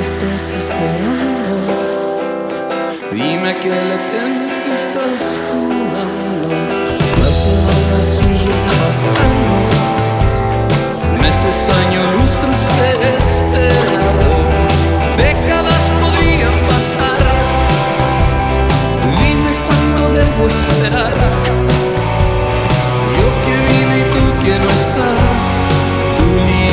estás esperando. Dime que le temes, que estás jugando. Las semanas siguen pasando, meses, años, lustros te he esperado. Décadas podrían pasar. Dime cuándo debo esperar. Yo que vine y tú que no estás. Tú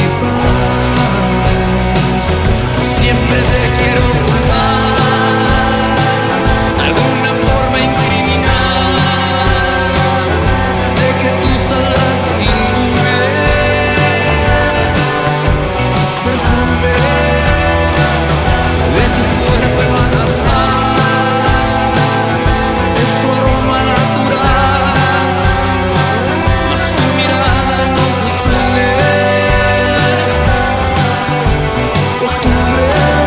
libras. Siempre te quiero culpar, alguna forma incriminar. Sé que tú saldrás inmune. Perfume de tu cuerpo emanas más. Es tu aroma natural, mas tu mirada nos desune. Octubre,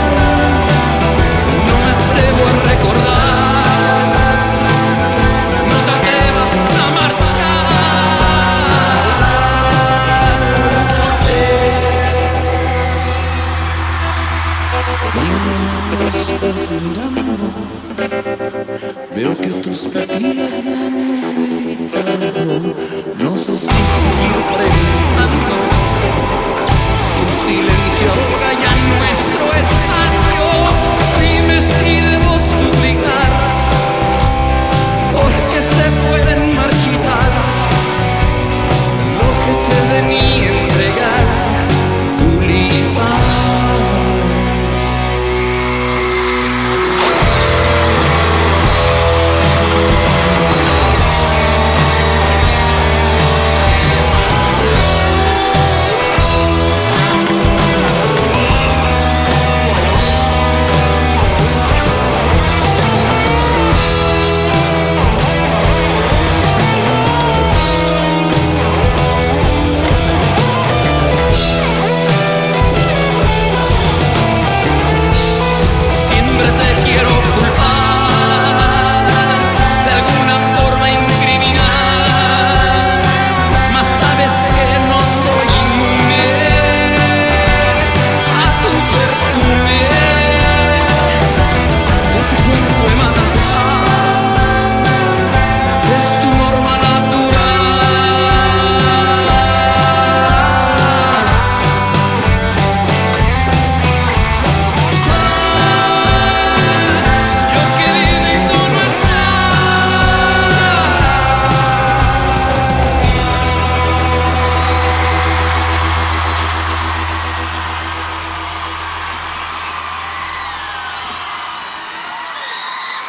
no me atrevo a recordar. No te atrevas a marchar. Y me estás mirando. Veo que tus pupilas me